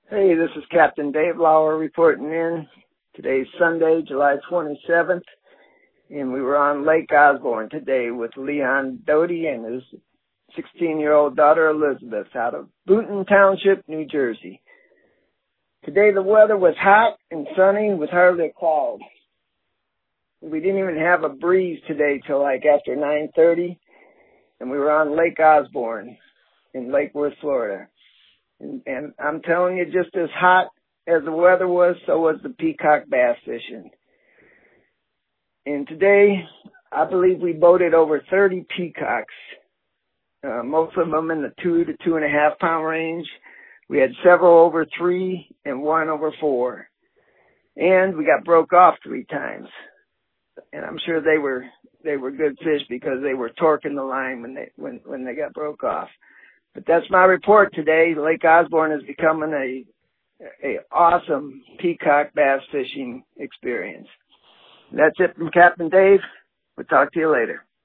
Hey, this is Captain Dave Lauer reporting in. Today's Sunday, July 27th, and we were on Lake Osborne today with Leon Doty and his 16-year-old daughter Elizabeth out of Boonton Township, New Jersey. Today the weather was hot and sunny with hardly a cloud. We didn't even have a breeze today till like after 9:30, and we were on Lake Osborne in Lake Worth, Florida. And I'm telling you, just as hot as the weather was, so was the peacock bass fishing. And today, I believe we boated over 30 peacocks, most of them in the 2 to 2.5 pound range. We had several over 3 and one over 4. And we got broke off 3 times. And I'm sure they were good fish because they were torquing the line when they got broke off. But that's my report today. Lake Osborne is becoming a awesome peacock bass fishing experience. That's it from Captain Dave. We'll talk to you later.